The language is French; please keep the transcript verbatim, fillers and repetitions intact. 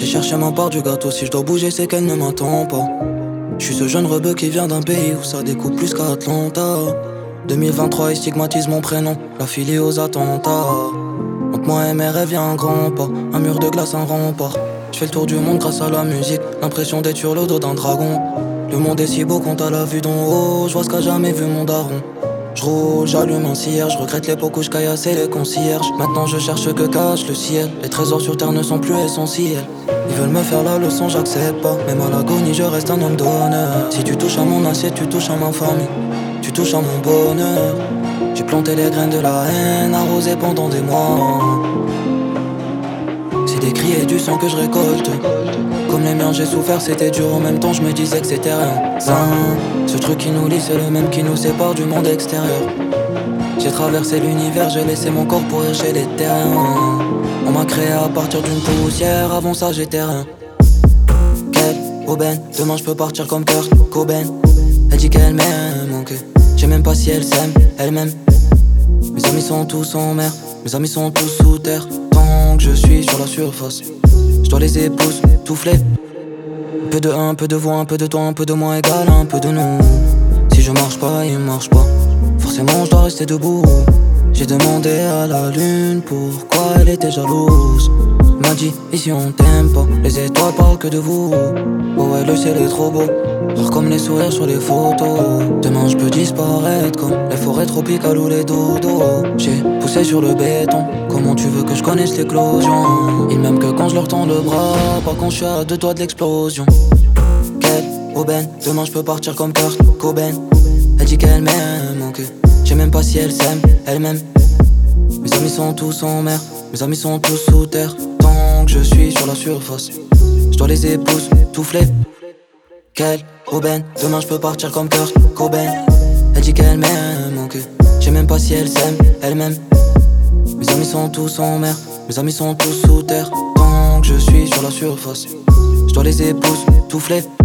J'ai cherché ma part du gâteau, si je dois bouger c'est qu'elle ne m'attend pas. Je suis ce jeune rebeu qui vient d'un pays où ça découpe plus qu'Atlanta. deux mille vingt-trois, ils stigmatisent mon prénom, la filie aux attentats. Entre moi et mes rêves y'a un grand pas, un mur de glace, un rempart. Je fais le tour du monde grâce à la musique, l'impression d'être sur le dos d'un dragon. Le monde est si beau quand t'as la vue d'en haut, je vois ce qu'a jamais vu mon daron. J'roule, j'allume un cierge, je regrette l'époque où je caillassais les concierges. Maintenant je cherche ce que cache le ciel, les trésors sur terre ne sont plus essentiels. Ils veulent me faire la leçon, j'accepte pas, même à l'agonie je reste un homme d'honneur. Si tu touches à mon assiette, tu touches à ma famille, tu touches à mon bonheur. J'ai planté les graines de la haine, arrosé pendant des mois. C'est des cris et du sang que je récolte. Comme les miens j'ai souffert, c'était dur, en même temps je me disais que c'était rien. Ça, ce truc qui nous lie c'est le même qui nous sépare du monde extérieur. J'ai traversé l'univers, j'ai laissé mon corps pourrir chez les terriens. On m'a créé à partir d'une poussière, avant ça j'étais rien. Quelle aubaine, demain je peux partir comme Kurt Cobain. Elle dit qu'elle m'aime, ok. Je sais même pas si elle s'aime, elle-même. Mes amis sont tous en mer, mes amis sont tous sous terre. Tant que je suis sur la surface, je dois les époustoufler. Un peu de un, un peu de voix, un peu de toi, un peu de moi égale un peu de nous. Si je marche pas, il marche pas, forcément je dois rester debout. J'ai demandé à la lune pourquoi elle était jalouse. Elle m'a dit ici on t'aime pas, les étoiles parlent que de vous. Oh ouais le ciel est trop beau, rare comme les sourires sur les photos. Demain je peux disparaître comme les forêts tropicales ou les dodos. J'ai poussé sur le béton, comment tu veux que je connaisse l'éclosion? Ils m'aiment que quand je leur tends le bras, pas quand je suis à deux doigts de l'explosion. Quelle aubaine, demain je peux partir comme Kurt Cobain. Elle dit qu'elle m'aime, ok. Je sais même pas si elle s'aime, elle-même. Mes amis sont tous en mer, mes amis sont tous sous terre. Tant que je suis sur la surface, je dois les époustoufler. Quelle aubaine, demain je peux partir comme Kurt Cobain. Elle dit qu'elle m'aime, ok. Je sais même pas si elle s'aime, elle-même. Mes amis sont tous en mer, mes amis sont tous sous terre. Tant que je suis sur la surface, je dois les époustoufler.